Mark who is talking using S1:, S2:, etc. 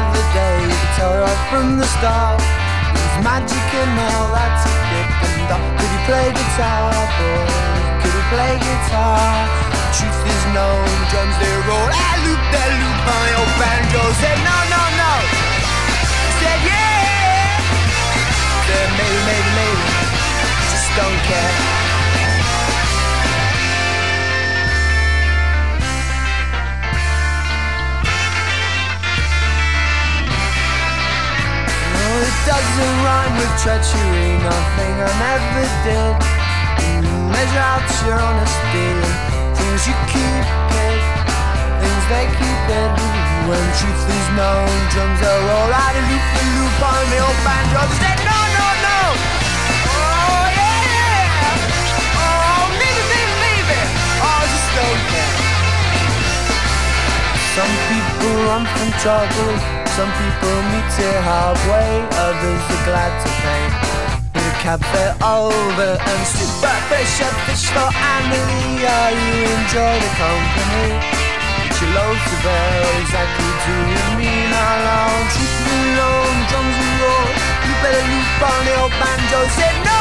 S1: the day. You could tell right from the start it was magic and all that he did and all. Could he play guitar, boy? Could he play guitar? The truth is known, the drums they roll. I loop that loop on the old banjo. Said no, no, no. Said yeah. Said maybe, maybe, maybe. Just don't care. It doesn't rhyme with treachery, nothing I never did. Measure out your honesty and things you keep hid, things they keep hidden. When truth is known, drums are roll out and loop the loop on the old banjo. They say no, no, no. Oh yeah. Oh maybe, maybe, maybe. Oh just don't care. Some people run from trouble. Some people meet it halfway, others are glad to pay. With a cab fare over and super fish and fish for Amelia. You enjoy the company, but your load to bear. Exactly do you mean how long? Truth alone, drums and roll. You better loop on the old banjo. Said no.